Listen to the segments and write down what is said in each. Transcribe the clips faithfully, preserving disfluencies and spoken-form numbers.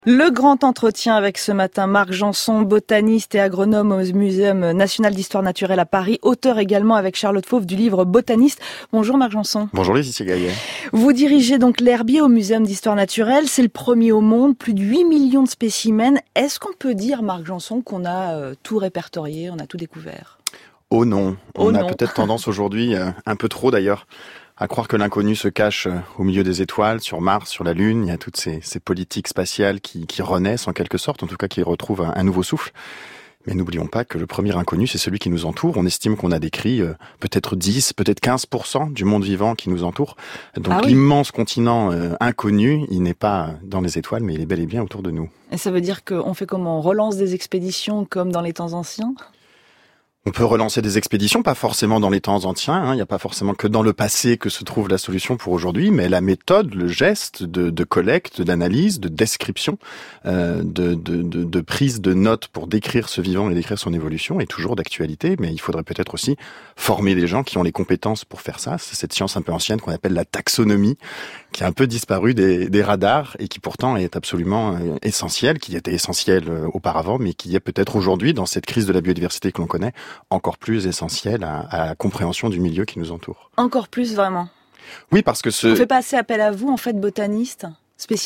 Le grand entretien avec ce matin Marc Janson, botaniste et agronome au Muséum national d'histoire naturelle à Paris, auteur également avec Charlotte Fauve du livre Botaniste. Bonjour Marc Janson. Bonjour Laetitia Gaillet. Vous dirigez donc l'herbier au Muséum d'histoire naturelle, c'est le premier au monde, plus de huit millions de spécimens. Est-ce qu'on peut dire, Marc Janson, qu'on a euh, tout répertorié, on a tout découvert ? Oh non, on oh a non. peut-être tendance aujourd'hui, euh, un peu trop d'ailleurs, à croire que l'inconnu se cache au milieu des étoiles, sur Mars, sur la Lune. Il y a toutes ces, ces politiques spatiales qui, qui renaissent en quelque sorte, en tout cas qui retrouvent un, un nouveau souffle. Mais n'oublions pas que le premier inconnu, c'est celui qui nous entoure. On estime qu'on a décrit euh, peut-être dix, peut-être quinze pour cent du monde vivant qui nous entoure. Donc ah oui. l'immense continent euh, inconnu, il n'est pas dans les étoiles, mais il est bel et bien autour de nous. Et ça veut dire qu'on fait comment ? On relance des expéditions comme dans les temps anciens ? On peut relancer des expéditions, pas forcément dans les temps anciens, hein. Il n'y a pas forcément que dans le passé que se trouve la solution pour aujourd'hui, mais la méthode, le geste de, de collecte, d'analyse, de description, euh, de, de, de, de prise de notes pour décrire ce vivant et décrire son évolution est toujours d'actualité, mais il faudrait peut-être aussi former des gens qui ont les compétences pour faire ça. C'est cette science un peu ancienne qu'on appelle la taxonomie, qui a un peu disparu des, des radars et qui pourtant est absolument euh, essentielle, qui était essentielle euh, auparavant, mais qui est peut-être aujourd'hui, dans cette crise de la biodiversité que l'on connaît, encore plus essentiel à, à la compréhension du milieu qui nous entoure. Encore plus, vraiment. Oui, parce que ce... On fait pas assez appel à vous, en fait, botaniste, spécialiste ?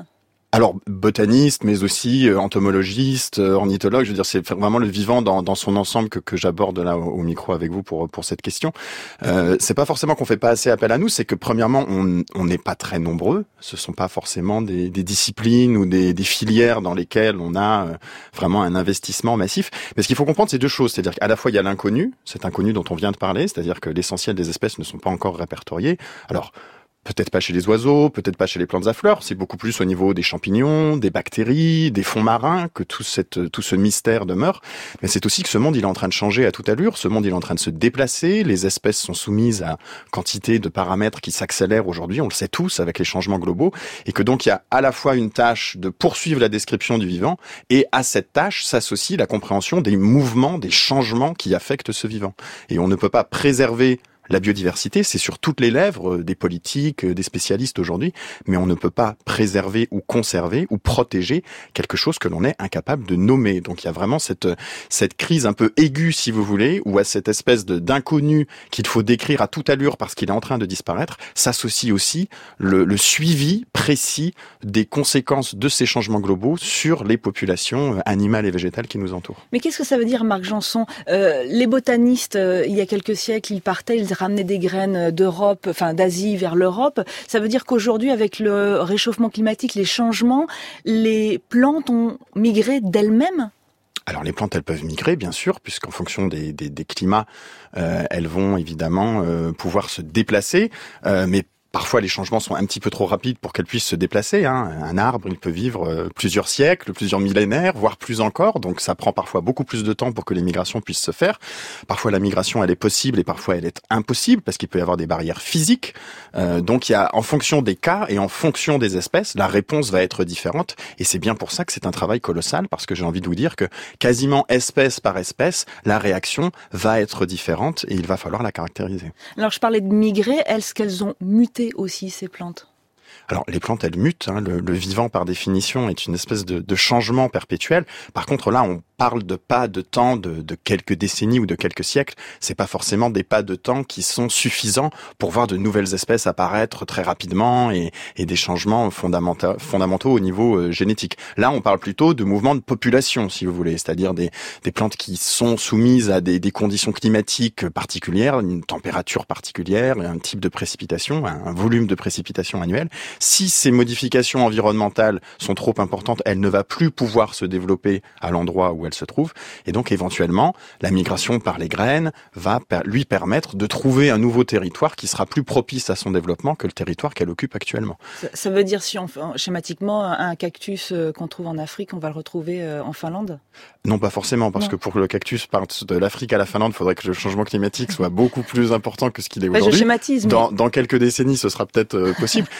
Alors, botaniste, mais aussi euh, entomologiste, euh, ornithologue, je veux dire, c'est vraiment le vivant dans, dans son ensemble que, que j'aborde là au, au micro avec vous pour, pour cette question. Euh, c'est pas forcément qu'on fait pas assez appel à nous, c'est que premièrement, on on n'est pas très nombreux. Ce sont pas forcément des, des disciplines ou des, des filières dans lesquelles on a euh, vraiment un investissement massif. Mais ce qu'il faut comprendre, c'est deux choses. C'est-à-dire qu'à la fois, il y a l'inconnu, cet inconnu dont on vient de parler, c'est-à-dire que l'essentiel des espèces ne sont pas encore répertoriées. Alors, peut-être pas chez les oiseaux, peut-être pas chez les plantes à fleurs, c'est beaucoup plus au niveau des champignons, des bactéries, des fonds marins que tout, cette, tout ce mystère demeure. Mais c'est aussi que ce monde, il est en train de changer à toute allure, ce monde, il est en train de se déplacer, les espèces sont soumises à quantité de paramètres qui s'accélèrent aujourd'hui, on le sait tous avec les changements globaux, et que donc il y a à la fois une tâche de poursuivre la description du vivant, et à cette tâche s'associe la compréhension des mouvements, des changements qui affectent ce vivant. Et on ne peut pas préserver la biodiversité, c'est sur toutes les lèvres des politiques, des spécialistes aujourd'hui, mais on ne peut pas préserver ou conserver ou protéger quelque chose que l'on est incapable de nommer. Donc il y a vraiment cette cette crise un peu aiguë, si vous voulez, où à cette espèce de d'inconnu qu'il faut décrire à toute allure parce qu'il est en train de disparaître, s'associe aussi le, le suivi précis des conséquences de ces changements globaux sur les populations animales et végétales qui nous entourent. Mais qu'est-ce que ça veut dire, Marc Janson ? euh, Les botanistes, euh, il y a quelques siècles, ils partaient, ils ramener des graines d'Europe, enfin d'Asie vers l'Europe. Ça veut dire qu'aujourd'hui, avec le réchauffement climatique, les changements, les plantes ont migré d'elles-mêmes ? Alors les plantes, elles peuvent migrer, bien sûr, puisqu'en fonction des, des, des climats, euh, elles vont évidemment euh, pouvoir se déplacer, euh, mais parfois, les changements sont un petit peu trop rapides pour qu'elles puissent se déplacer, hein. Un arbre, il peut vivre plusieurs siècles, plusieurs millénaires, voire plus encore. Donc, ça prend parfois beaucoup plus de temps pour que les migrations puissent se faire. Parfois, la migration, elle est possible et parfois, elle est impossible parce qu'il peut y avoir des barrières physiques. Euh, donc, il y a, en fonction des cas et en fonction des espèces, la réponse va être différente. Et c'est bien pour ça que c'est un travail colossal parce que j'ai envie de vous dire que quasiment espèce par espèce, la réaction va être différente et il va falloir la caractériser. Alors, je parlais de migrer. Est-ce qu'elles ont muté aussi, ces plantes ? Alors, les plantes, elles mutent, hein. Le, le vivant, par définition, est une espèce de, de changement perpétuel. Par contre, là, on parle de pas de temps de, de quelques décennies ou de quelques siècles. C'est pas forcément des pas de temps qui sont suffisants pour voir de nouvelles espèces apparaître très rapidement et, et des changements fondamentaux, fondamentaux au niveau euh, génétique. Là, on parle plutôt de mouvements de population, si vous voulez, c'est-à-dire des, des plantes qui sont soumises à des, des conditions climatiques particulières, une température particulière, un type de précipitation, un, un volume de précipitation annuel. Si ces modifications environnementales sont trop importantes, elle ne va plus pouvoir se développer à l'endroit où elle se trouve. Et donc, éventuellement, la migration par les graines va per- lui permettre de trouver un nouveau territoire qui sera plus propice à son développement que le territoire qu'elle occupe actuellement. Ça, ça veut dire, si on fait, schématiquement, un cactus qu'on trouve en Afrique, on va le retrouver en Finlande ? Non, pas forcément, parce non. que pour que le cactus parte de l'Afrique à la Finlande, il faudrait que le changement climatique soit beaucoup plus important que ce qu'il est bah, aujourd'hui. Je schématise. Mais... Dans, dans quelques décennies, ce sera peut-être euh, possible. On est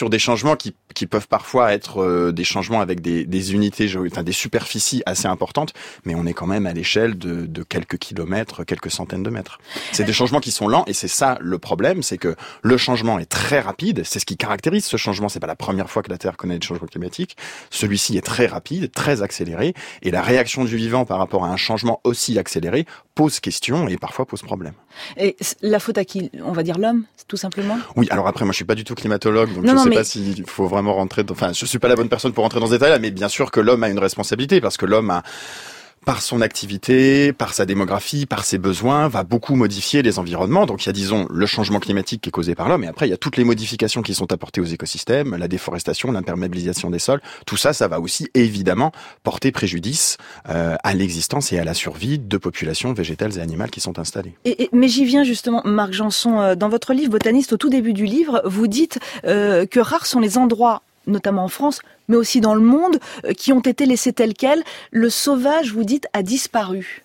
sur des changements qui, qui peuvent parfois être euh, des changements avec des, des unités, enfin des superficies assez importantes, mais on est quand même à l'échelle de, de quelques kilomètres, quelques centaines de mètres. C'est des changements qui sont lents, et c'est ça le problème, c'est que le changement est très rapide. C'est ce qui caractérise ce changement. C'est pas la première fois que la Terre connaît des changements climatiques. Celui-ci est très rapide, très accéléré, et la réaction du vivant par rapport à un changement aussi accéléré pose question et parfois pose problème. Et la faute à qui? On va dire l'homme, tout simplement? Oui, alors après, moi je suis pas du tout climatologue, donc non, je non, sais mais... pas s'il faut vraiment rentrer dans... Enfin, je suis pas la bonne personne pour rentrer dans ce détail-là, mais bien sûr que l'homme a une responsabilité, parce que l'homme a... par son activité, par sa démographie, par ses besoins, va beaucoup modifier les environnements. Donc il y a, disons, le changement climatique qui est causé par l'homme, et après il y a toutes les modifications qui sont apportées aux écosystèmes, la déforestation, l'imperméabilisation des sols. Tout ça, ça va aussi évidemment porter préjudice euh, à l'existence et à la survie de populations végétales et animales qui sont installées. Et, et, mais j'y viens justement, Marc Janson, dans votre livre Botaniste, au tout début du livre, vous dites euh, que rares sont les endroits, notamment en France, mais aussi dans le monde, qui ont été laissés tels quels. Le sauvage, vous dites, a disparu.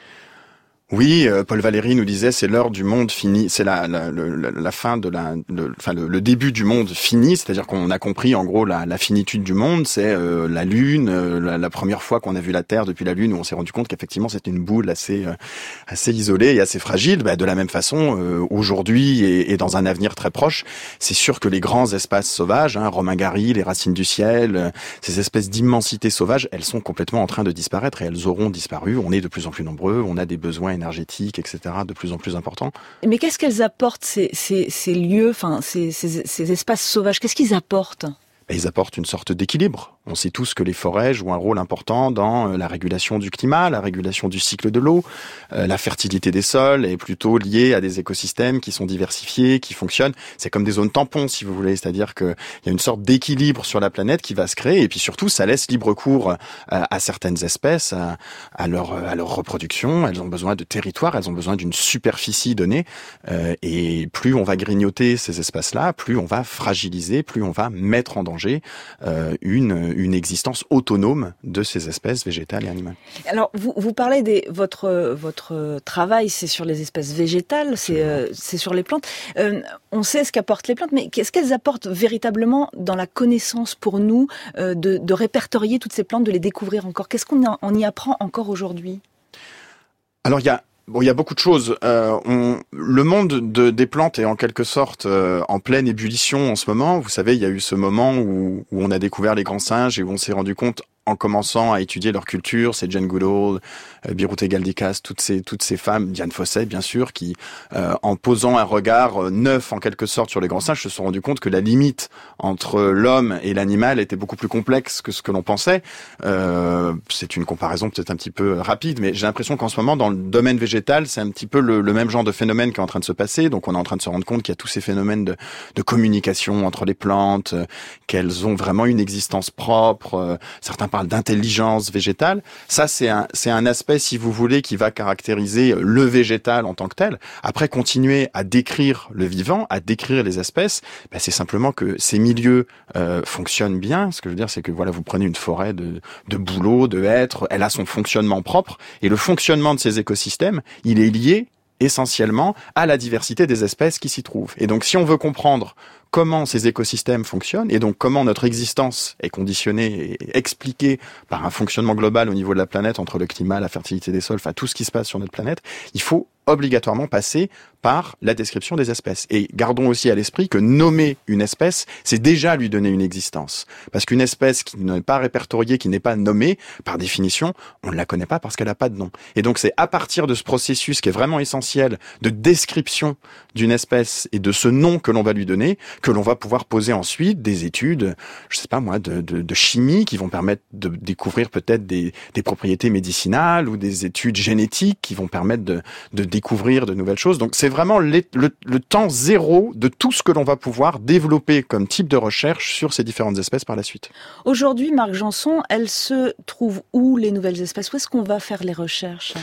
Oui, euh, Paul Valéry nous disait c'est l'heure du monde fini, c'est la la, la la fin de la, le, enfin le, le début du monde fini, c'est-à-dire qu'on a compris en gros la, la finitude du monde, c'est euh, la Lune, euh, la, la première fois qu'on a vu la Terre depuis la Lune où on s'est rendu compte qu'effectivement c'était une boule assez euh, assez isolée et assez fragile. Bah, de la même façon, euh, aujourd'hui et, et dans un avenir très proche, c'est sûr que les grands espaces sauvages, hein, Romain Gary, les racines du ciel, euh, ces espèces d'immensités sauvages, elles sont complètement en train de disparaître et elles auront disparu. On est de plus en plus nombreux, on a des besoins énergétiques, et cetera, de plus en plus importants. Mais qu'est-ce qu'elles apportent, ces, ces, ces lieux, enfin, ces, ces, ces espaces sauvages? Qu'est-ce qu'ils apportent? Ils apportent une sorte d'équilibre. On sait tous que les forêts jouent un rôle important dans la régulation du climat, la régulation du cycle de l'eau. Euh, la fertilité des sols est plutôt liée à des écosystèmes qui sont diversifiés, qui fonctionnent. C'est comme des zones tampons, si vous voulez. C'est-à-dire qu'il y a une sorte d'équilibre sur la planète qui va se créer. Et puis surtout, ça laisse libre cours à, à certaines espèces, à, à, leur, à leur reproduction. Elles ont besoin de territoire, elles ont besoin d'une superficie donnée. Euh, et plus on va grignoter ces espaces-là, plus on va fragiliser, plus on va mettre en danger euh, une une existence autonome de ces espèces végétales et animales. Alors, vous, vous parlez des votre votre travail, c'est sur les espèces végétales, c'est euh, c'est sur les plantes. Euh, on sait ce qu'apportent les plantes, mais qu'est-ce qu'elles apportent véritablement dans la connaissance pour nous euh, de, de répertorier toutes ces plantes, de les découvrir encore? Qu'est-ce qu'on on y apprend encore aujourd'hui? Alors, il y a Bon, il y a beaucoup de choses. Euh, on, le monde de, des plantes est en quelque sorte euh, en pleine ébullition en ce moment. Vous savez, il y a eu ce moment où, où on a découvert les grands singes et où on s'est rendu compte, en commençant à étudier leur culture, c'est Jane Goodall, euh, Birute Galdikas, toutes ces toutes ces femmes, Diane Fossey bien sûr, qui euh, en posant un regard euh, neuf en quelque sorte sur les grands singes, se sont rendu compte que la limite entre l'homme et l'animal était beaucoup plus complexe que ce que l'on pensait. Euh, c'est une comparaison peut-être un petit peu rapide, mais j'ai l'impression qu'en ce moment, dans le domaine végétal, c'est un petit peu le, le même genre de phénomène qui est en train de se passer. Donc on est en train de se rendre compte qu'il y a tous ces phénomènes de, de communication entre les plantes, euh, qu'elles ont vraiment une existence propre. Euh, certains parle d'intelligence végétale. Ça, c'est un, c'est un aspect, si vous voulez, qui va caractériser le végétal en tant que tel. Après, continuer à décrire le vivant, à décrire les espèces, ben, c'est simplement que ces milieux euh, fonctionnent bien. Ce que je veux dire, c'est que voilà, vous prenez une forêt de, de bouleaux, de hêtres, elle a son fonctionnement propre, et le fonctionnement de ces écosystèmes, il est lié essentiellement à la diversité des espèces qui s'y trouvent. Et donc, si on veut comprendre comment ces écosystèmes fonctionnent et donc comment notre existence est conditionnée et expliquée par un fonctionnement global au niveau de la planète entre le climat, la fertilité des sols, enfin tout ce qui se passe sur notre planète, il faut obligatoirement passer par la description des espèces. Et gardons aussi à l'esprit que nommer une espèce, c'est déjà lui donner une existence. Parce qu'une espèce qui n'est pas répertoriée, qui n'est pas nommée, par définition, on ne la connaît pas parce qu'elle n'a pas de nom. Et donc c'est à partir de ce processus qui est vraiment essentiel de description d'une espèce et de ce nom que l'on va lui donner, que l'on va pouvoir poser ensuite des études, je sais pas moi, de, de, de chimie qui vont permettre de découvrir peut-être des, des propriétés médicinales ou des études génétiques qui vont permettre de, de découvrir de nouvelles choses. Donc c'est vraiment le, le, le temps zéro de tout ce que l'on va pouvoir développer comme type de recherche sur ces différentes espèces par la suite. Aujourd'hui, Marc Janson, elles se trouvent où les nouvelles espèces? Où est-ce qu'on va faire les recherches?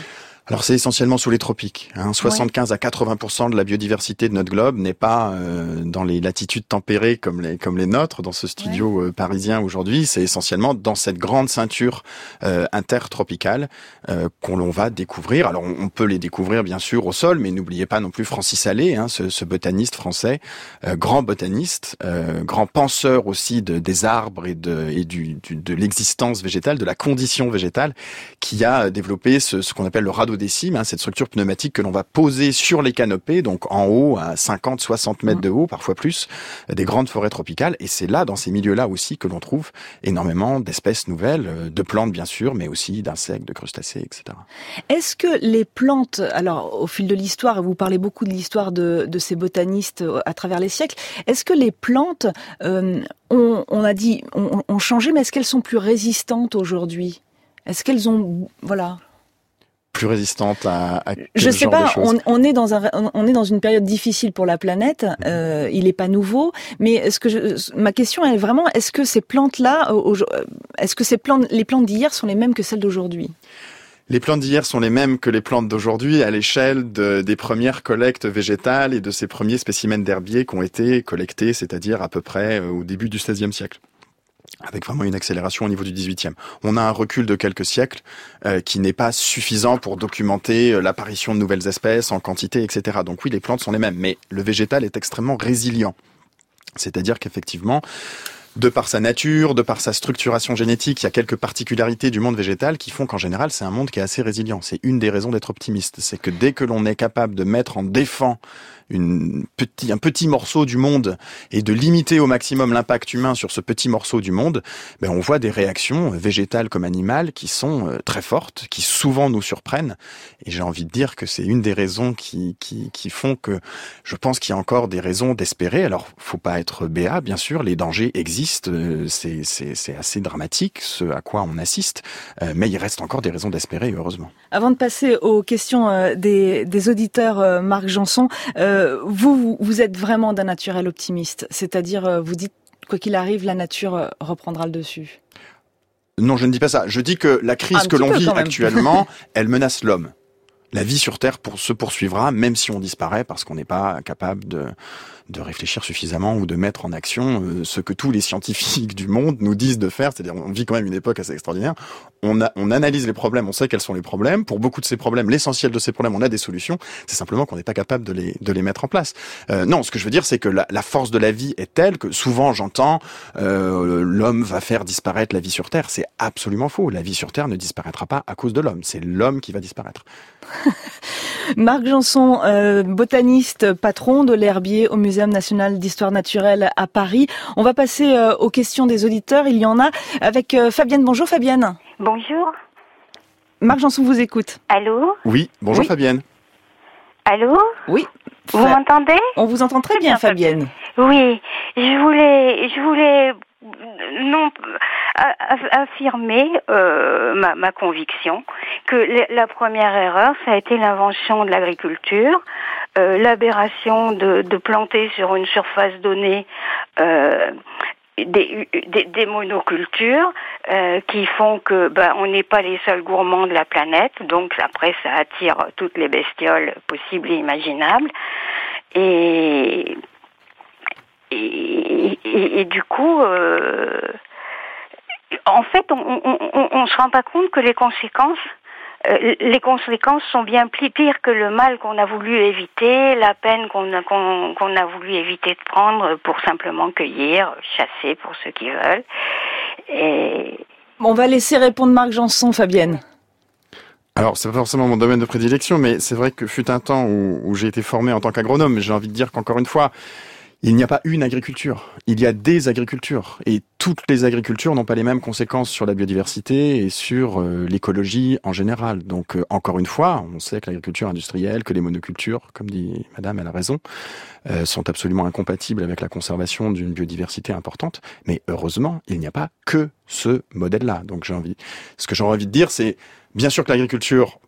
Alors c'est essentiellement sous les tropiques. Hein. soixante-quinze à quatre-vingts pour cent de la biodiversité de notre globe n'est pas euh, dans les latitudes tempérées comme les comme les nôtres dans ce studio ouais. euh, parisien aujourd'hui. C'est essentiellement dans cette grande ceinture euh, intertropicale euh, qu'on l'on va découvrir. Alors on, on peut les découvrir bien sûr au sol, mais n'oubliez pas non plus Francis Allais, hein, ce, ce botaniste français, euh, grand botaniste, euh, grand penseur aussi de, des arbres et de et du, du de l'existence végétale, de la condition végétale, qui a développé ce, ce qu'on appelle le radeau des cimes, hein, cette structure pneumatique que l'on va poser sur les canopées, donc en haut, à cinquante, soixante mètres de haut, parfois plus, des grandes forêts tropicales. Et c'est là, dans ces milieux-là aussi, que l'on trouve énormément d'espèces nouvelles, de plantes bien sûr, mais aussi d'insectes, de crustacés, et cetera. Est-ce que les plantes, alors au fil de l'histoire, vous parlez beaucoup de l'histoire de, de ces botanistes à travers les siècles, est-ce que les plantes, euh, ont, on a dit, ont, ont changé, mais est-ce qu'elles sont plus résistantes aujourd'hui ? Est-ce qu'elles ont, voilà... plus résistante à, à quel je sais genre pas, de choses? on, on est dans un, on est dans une période difficile pour la planète. Euh, il est pas nouveau, mais est-ce que je, ma question est vraiment, est-ce que ces plantes-là, est-ce que ces plantes, les plantes d'hier sont les mêmes que celles d'aujourd'hui? Les plantes d'hier sont les mêmes que les plantes d'aujourd'hui à l'échelle de, des premières collectes végétales et de ces premiers spécimens d'herbiers qui ont été collectés, c'est-à-dire à peu près au début du seizième siècle. Avec vraiment une accélération au niveau du dix-huitième. On a un recul de quelques siècles euh, qui n'est pas suffisant pour documenter euh, l'apparition de nouvelles espèces en quantité, et cetera. Donc oui, les plantes sont les mêmes, mais le végétal est extrêmement résilient. C'est-à-dire qu'effectivement, de par sa nature, de par sa structuration génétique, il y a quelques particularités du monde végétal qui font qu'en général, c'est un monde qui est assez résilient. C'est une des raisons d'être optimiste. C'est que dès que l'on est capable de mettre en défense une petit, un petit morceau du monde et de limiter au maximum l'impact humain sur ce petit morceau du monde, ben on voit des réactions végétales comme animales qui sont euh, très fortes, qui souvent nous surprennent. Et j'ai envie de dire que c'est une des raisons qui, qui, qui font que je pense qu'il y a encore des raisons d'espérer. Alors, faut pas être béat, bien sûr, les dangers existent, euh, c'est, c'est, c'est assez dramatique ce à quoi on assiste, euh, mais il reste encore des raisons d'espérer, heureusement. Avant de passer aux questions euh, des, des auditeurs, euh, Marc Janson, euh, Vous, vous êtes vraiment d'un naturel optimiste, c'est-à-dire vous dites quoi qu'il arrive, la nature reprendra le dessus. Non, je ne dis pas ça. Je dis que la crise Un que l'on vit quand même. actuellement, elle menace l'homme. La vie sur Terre pour, se poursuivra, même si on disparaît, parce qu'on n'est pas capable de, de réfléchir suffisamment ou de mettre en action euh, ce que tous les scientifiques du monde nous disent de faire. C'est-à-dire, on vit quand même une époque assez extraordinaire. On, a, on analyse les problèmes, on sait quels sont les problèmes. Pour beaucoup de ces problèmes, l'essentiel de ces problèmes, on a des solutions. C'est simplement qu'on n'est pas capable de les, de les mettre en place. Euh, non, ce que je veux dire, c'est que la, la force de la vie est telle que souvent j'entends euh, l'homme va faire disparaître la vie sur Terre. C'est absolument faux. La vie sur Terre ne disparaîtra pas à cause de l'homme. C'est l'homme qui va disparaître. Marc Janson, euh, botaniste, patron de l'herbier au Muséum national d'histoire naturelle à Paris. On va passer euh, aux questions des auditeurs. Il y en a avec euh, Fabienne. Bonjour Fabienne. Bonjour. Marc Janson vous écoute. Allô ? Oui, bonjour Oui. Fabienne. Allô ? Oui. Vous Fa- m'entendez ? On vous entend très bien, Fabienne. Oui, je voulais, je voulais non a- a- affirmer euh, ma, ma conviction que la, la première erreur, ça a été l'invention de l'agriculture, euh, l'aberration de, de planter sur une surface donnée euh, des, des, des monocultures euh, qui font que ben, on n'est pas les seuls gourmands de la planète, donc après ça attire toutes les bestioles possibles et imaginables. Et Et, et, et du coup, euh, en fait, on ne se rend pas compte que les conséquences, euh, les conséquences sont bien plus pires que le mal qu'on a voulu éviter, la peine qu'on a, qu'on, qu'on a voulu éviter de prendre pour simplement cueillir, chasser pour ceux qui veulent. Et... On va laisser répondre Marc Janson, Fabienne. Alors, c'est pas forcément mon domaine de prédilection, mais c'est vrai que fut un temps où, où j'ai été formé en tant qu'agronome. J'ai envie de dire qu'encore une fois, il n'y a pas une agriculture, il y a des agricultures. Et toutes les agricultures n'ont pas les mêmes conséquences sur la biodiversité et sur euh, l'écologie en général. Donc, euh, encore une fois, on sait que l'agriculture industrielle, que les monocultures, comme dit madame, elle a raison, euh, sont absolument incompatibles avec la conservation d'une biodiversité importante. Mais heureusement, il n'y a pas que ce modèle-là. Donc, j'ai envie, ce que j'ai envie de dire, c'est bien sûr que l'agriculture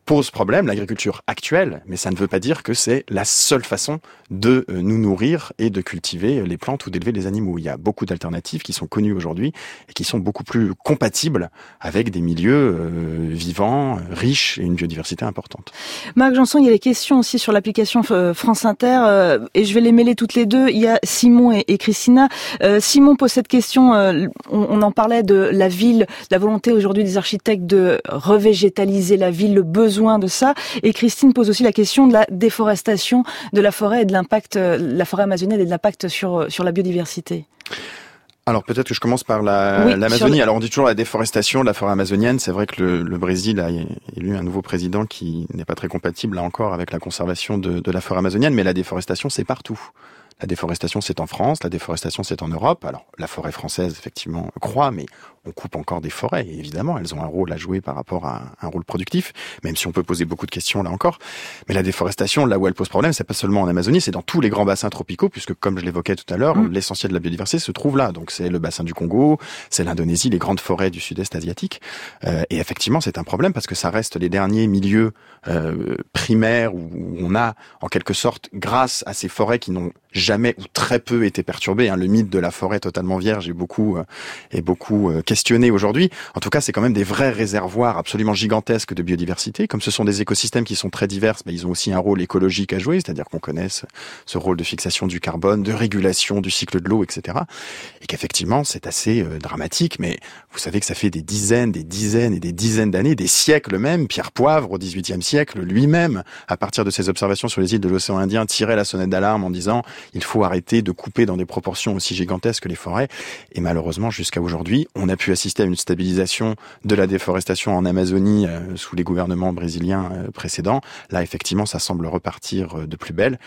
pose problème, l'agriculture actuelle, mais ça ne veut pas dire que c'est la seule façon de nous nourrir et de cultiver les plantes ou d'élever les animaux. Il y a beaucoup d'alternatives qui sont connues aujourd'hui et qui sont beaucoup plus compatibles avec des milieux euh, vivants, riches et une biodiversité importante. Marc Janson, il y a des questions aussi sur l'application France Inter euh, et je vais les mêler toutes les deux. Il y a Simon et, et Christina. Euh, Simon pose cette question, euh, on, on en parlait de la ville, la volonté aujourd'hui des architectes de revégétaliser la ville, le besoin de ça. Et Christine pose aussi la question de la déforestation de la forêt et de l'impact, la forêt amazonienne et de l'impact sur, sur la biodiversité. Alors peut-être que je commence par la, oui, l'Amazonie. Le... Alors on dit toujours la déforestation de la forêt amazonienne. C'est vrai que le, le Brésil a élu un nouveau président qui n'est pas très compatible là encore avec la conservation de, de la forêt amazonienne, mais la déforestation c'est partout. La déforestation, c'est en France, la déforestation, c'est en Europe. Alors, la forêt française, effectivement, croît, mais on coupe encore des forêts. Et évidemment, elles ont un rôle à jouer par rapport à un rôle productif, même si on peut poser beaucoup de questions là encore. Mais la déforestation, là où elle pose problème, c'est pas seulement en Amazonie, c'est dans tous les grands bassins tropicaux, puisque, comme je l'évoquais tout à l'heure, mmh. l'essentiel de la biodiversité se trouve là. Donc, c'est le bassin du Congo, c'est l'Indonésie, les grandes forêts du sud-est asiatique. Euh, et effectivement, c'est un problème parce que ça reste les derniers milieux euh, primaires où on a, en quelque sorte, grâce à ces forêts qui n'ont jamais ou très peu été perturbé. Hein. Le mythe de la forêt totalement vierge est beaucoup, euh, est beaucoup euh, questionné aujourd'hui. En tout cas, c'est quand même des vrais réservoirs absolument gigantesques de biodiversité. Comme ce sont des écosystèmes qui sont très divers, bah, ils ont aussi un rôle écologique à jouer, c'est-à-dire qu'on connaît ce, ce rôle de fixation du carbone, de régulation du cycle de l'eau, et cetera. Et qu'effectivement, c'est assez euh, dramatique, mais vous savez que ça fait des dizaines, des dizaines et des dizaines d'années, des siècles même. Pierre Poivre, au dix-huitième siècle, lui-même, à partir de ses observations sur les îles de l'océan Indien, tirait la sonnette d'alarme en disant il faut arrêter de couper dans des proportions aussi gigantesques que les forêts. Et malheureusement, jusqu'à aujourd'hui, on a pu assister à une stabilisation de la déforestation en Amazonie euh, sous les gouvernements brésiliens euh, précédents. Là, effectivement, ça semble repartir euh, de plus belle.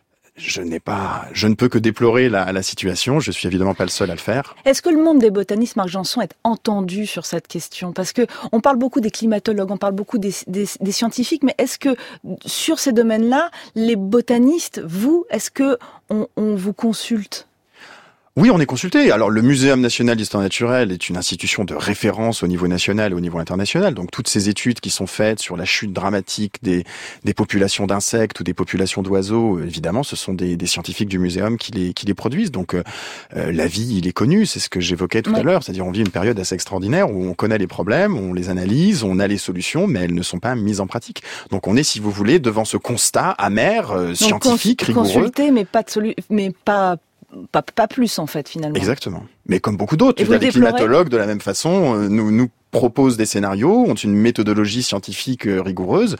Je n'ai pas, je ne peux que déplorer la, la situation. Je suis évidemment pas le seul à le faire. Est-ce que le monde des botanistes, Marc Janson, est entendu sur cette question? Parce que on parle beaucoup des climatologues, on parle beaucoup des, des, des scientifiques, mais est-ce que sur ces domaines-là, les botanistes, vous, est-ce que on, on vous consulte? Oui, on est consulté. Alors, le Muséum national d'histoire naturelle est une institution de référence au niveau national et au niveau international. Donc, toutes ces études qui sont faites sur la chute dramatique des, des populations d'insectes ou des populations d'oiseaux, évidemment, ce sont des, des scientifiques du muséum qui les, qui les produisent. Donc, euh, la vie, il est connu. C'est ce que j'évoquais tout oui. à l'heure. C'est-à-dire, on vit une période assez extraordinaire où on connaît les problèmes, on les analyse, on a les solutions, mais elles ne sont pas mises en pratique. Donc, on est, si vous voulez, devant ce constat amer, euh, scientifique, cons- rigoureux. Consulter, mais pas de solu- mais pas Pas, pas plus en fait finalement. Exactement. Mais comme beaucoup d'autres, les climatologues de la même façon euh, nous, nous proposent des scénarios, ont une méthodologie scientifique euh, rigoureuse,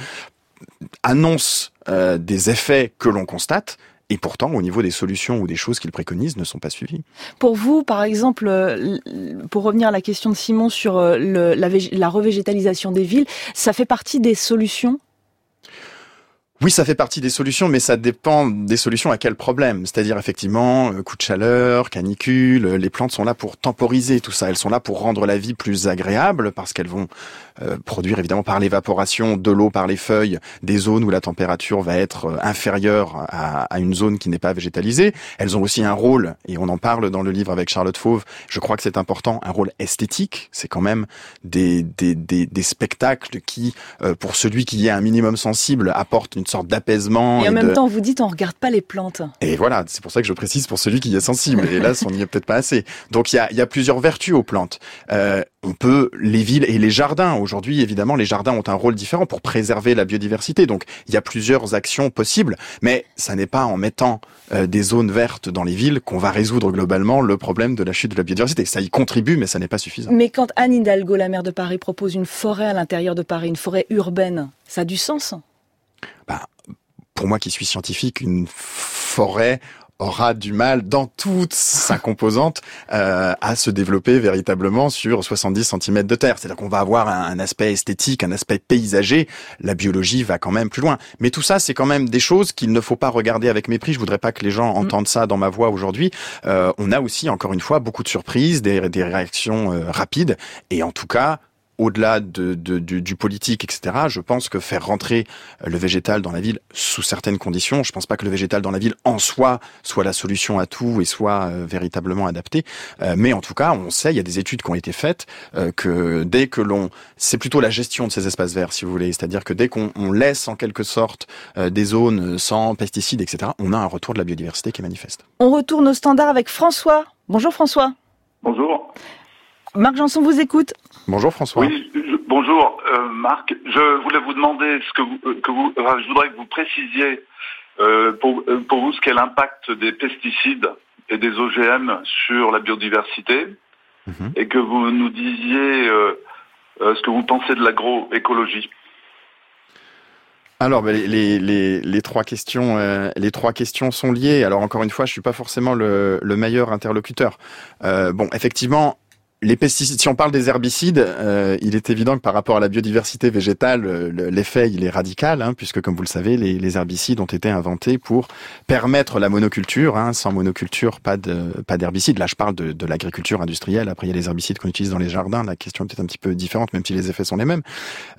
annoncent euh, des effets que l'on constate. Et pourtant, au niveau des solutions ou des choses qu'ils préconisent, ne sont pas suivies. Pour vous, par exemple, pour revenir à la question de Simon sur le, la, la revégétalisation des villes, ça fait partie des solutions ? Oui, ça fait partie des solutions, mais ça dépend des solutions à quel problème. C'est-à-dire, effectivement, coup de chaleur, canicule, les plantes sont là pour temporiser tout ça. Elles sont là pour rendre la vie plus agréable, parce qu'elles vont euh, produire, évidemment, par l'évaporation de l'eau par les feuilles, des zones où la température va être inférieure à, à une zone qui n'est pas végétalisée. Elles ont aussi un rôle, et on en parle dans le livre avec Charlotte Fauve, je crois que c'est important, un rôle esthétique. C'est quand même des, des, des, des spectacles qui, euh, pour celui qui est un minimum sensible, apportent une sorte d'apaisement. Et en et même de... temps, vous dites, on regarde pas les plantes. Et voilà, c'est pour ça que je précise pour celui qui est sensible. Et là, on n'y est peut-être pas assez. Donc, il y a, il y a plusieurs vertus aux plantes. Euh, on peut, les villes et les jardins. Aujourd'hui, évidemment, les jardins ont un rôle différent pour préserver la biodiversité. Donc, il y a plusieurs actions possibles. Mais ça n'est pas en mettant euh, des zones vertes dans les villes qu'on va résoudre globalement le problème de la chute de la biodiversité. Ça y contribue, mais ça n'est pas suffisant. Mais quand Anne Hidalgo, la maire de Paris, propose une forêt à l'intérieur de Paris, une forêt urbaine, ça a du sens ? Bah, pour moi qui suis scientifique, une forêt aura du mal, dans toute sa composante, euh, à se développer véritablement sur soixante-dix centimètres de terre. C'est-à-dire qu'on va avoir un, un aspect esthétique, un aspect paysager. La biologie va quand même plus loin. Mais tout ça, c'est quand même des choses qu'il ne faut pas regarder avec mépris. Je voudrais pas que les gens entendent ça dans ma voix aujourd'hui. Euh, on a aussi, encore une fois, beaucoup de surprises, des, des réactions euh, rapides. Et en tout cas, au-delà de, de, du, du politique, et cetera, je pense que faire rentrer le végétal dans la ville sous certaines conditions, je pense pas que le végétal dans la ville en soi soit la solution à tout et soit euh, véritablement adapté. Euh, mais en tout cas, on sait, il y a des études qui ont été faites, euh, que dès que l'on... C'est plutôt la gestion de ces espaces verts, si vous voulez. C'est-à-dire que dès qu'on on laisse en quelque sorte euh, des zones sans pesticides, et cetera, on a un retour de la biodiversité qui est manifeste. On retourne au standard avec François. Bonjour François. Bonjour. Marc Janson vous écoute. Bonjour François. Oui, je, bonjour euh, Marc. Je voulais vous demander ce que vous, que vous enfin, je voudrais que vous précisiez euh, pour, pour vous ce qu'est l'impact des pesticides et des O G M sur la biodiversité, mmh. et que vous nous disiez euh, euh, ce que vous pensez de l'agroécologie. Alors, les, les, les, les trois questions, euh, les trois questions sont liées. Alors, encore une fois, je suis pas forcément le, le meilleur interlocuteur. Euh, bon, effectivement, les pesticides, si on parle des herbicides, euh, il est évident que par rapport à la biodiversité végétale, le, l'effet il est radical, hein, puisque comme vous le savez, les, les herbicides ont été inventés pour permettre la monoculture. Hein, sans monoculture, pas de pas d'herbicides. Là, je parle de, de l'agriculture industrielle. Après, il y a les herbicides qu'on utilise dans les jardins. La question est peut-être un petit peu différente, même si les effets sont les mêmes.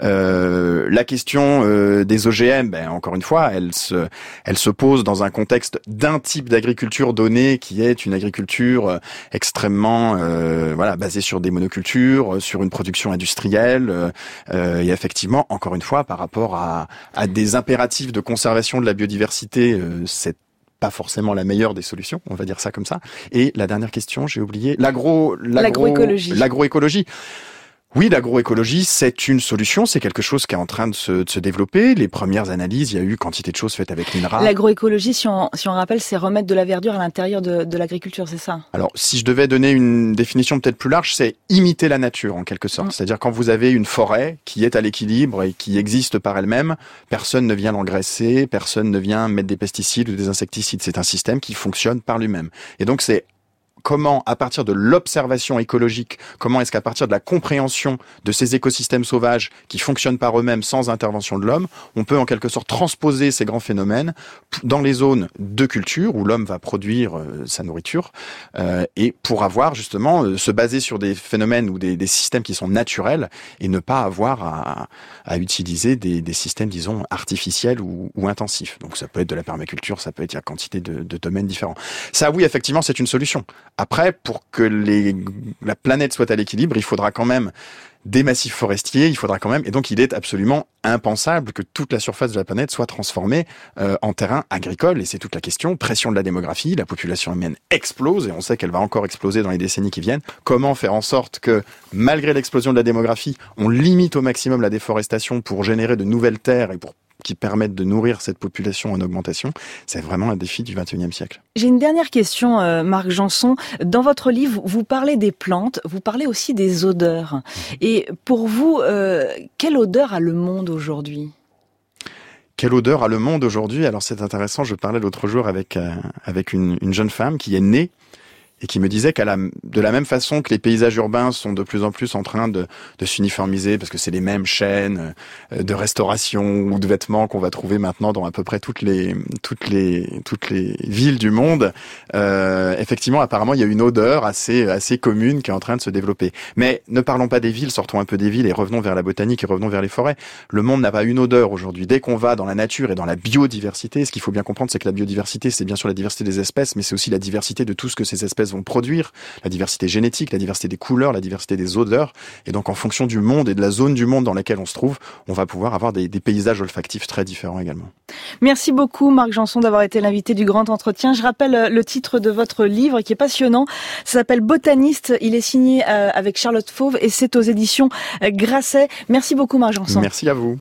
Euh, la question euh, des O G M, ben encore une fois, elle se elle se pose dans un contexte d'un type d'agriculture donné, qui est une agriculture extrêmement euh, voilà. basé sur des monocultures, sur une production industrielle, euh, et effectivement, encore une fois, par rapport à, à des impératifs de conservation de la biodiversité, euh, c'est pas forcément la meilleure des solutions, on va dire ça comme ça. Et la dernière question, j'ai oublié, l'agro, l'agro, l'agroécologie. L'agroécologie. Oui, l'agroécologie, c'est une solution, c'est quelque chose qui est en train de se, de se développer. Les premières analyses, il y a eu quantité de choses faites avec l'I N R A. L'agroécologie, si on, si on rappelle, c'est remettre de la verdure à l'intérieur de, de l'agriculture, c'est ça? Alors, si je devais donner une définition peut-être plus large, c'est imiter la nature, en quelque sorte. Mmh. C'est-à-dire quand vous avez une forêt qui est à l'équilibre et qui existe par elle-même, personne ne vient l'engraisser, personne ne vient mettre des pesticides ou des insecticides. C'est un système qui fonctionne par lui-même. Et donc, c'est comment, à partir de l'observation écologique, comment est-ce qu'à partir de la compréhension de ces écosystèmes sauvages qui fonctionnent par eux-mêmes sans intervention de l'homme, on peut en quelque sorte transposer ces grands phénomènes dans les zones de culture où l'homme va produire euh, sa nourriture, euh, et pour avoir justement euh, se baser sur des phénomènes ou des, des systèmes qui sont naturels et ne pas avoir à, à utiliser des, des systèmes, disons, artificiels ou, ou intensifs. Donc ça peut être de la permaculture, ça peut être il y a quantité de, de domaines différents. Ça, oui, effectivement, c'est une solution. Après, pour que les, la planète soit à l'équilibre, il faudra quand même des massifs forestiers, il faudra quand même, et donc il est absolument impensable que toute la surface de la planète soit transformée euh, en terrain agricole, et c'est toute la question, pression de la démographie, la population humaine explose, et on sait qu'elle va encore exploser dans les décennies qui viennent. Comment faire en sorte que, malgré l'explosion de la démographie, on limite au maximum la déforestation pour générer de nouvelles terres et pour qui permettent de nourrir cette population en augmentation, c'est vraiment un défi du vingt et unième siècle. J'ai une dernière question, euh, Marc Janson. Dans votre livre, vous parlez des plantes, vous parlez aussi des odeurs. Et pour vous, euh, quelle odeur a le monde aujourd'hui ? Quelle odeur a le monde aujourd'hui ? Alors c'est intéressant, je parlais l'autre jour avec, euh, avec une, une jeune femme qui est née et qui me disait qu'à la, de la même façon que les paysages urbains sont de plus en plus en train de, de s'uniformiser, parce que c'est les mêmes chaînes de restauration ou de vêtements qu'on va trouver maintenant dans à peu près toutes les, toutes les, toutes les villes du monde, euh, effectivement, apparemment, il y a une odeur assez, assez commune qui est en train de se développer. Mais ne parlons pas des villes, sortons un peu des villes et revenons vers la botanique et revenons vers les forêts. Le monde n'a pas une odeur aujourd'hui. Dès qu'on va dans la nature et dans la biodiversité, ce qu'il faut bien comprendre, c'est que la biodiversité, c'est bien sûr la diversité des espèces, mais c'est aussi la diversité de tout ce que ces espèces vont produire, la diversité génétique, la diversité des couleurs, la diversité des odeurs. Et donc, en fonction du monde et de la zone du monde dans laquelle on se trouve, on va pouvoir avoir des, des paysages olfactifs très différents également. Merci beaucoup, Marc Janson, d'avoir été l'invité du Grand Entretien. Je rappelle le titre de votre livre qui est passionnant. Ça s'appelle Botaniste. Il est signé avec Charlotte Fauve et c'est aux éditions Grasset. Merci beaucoup, Marc Janson. Merci à vous.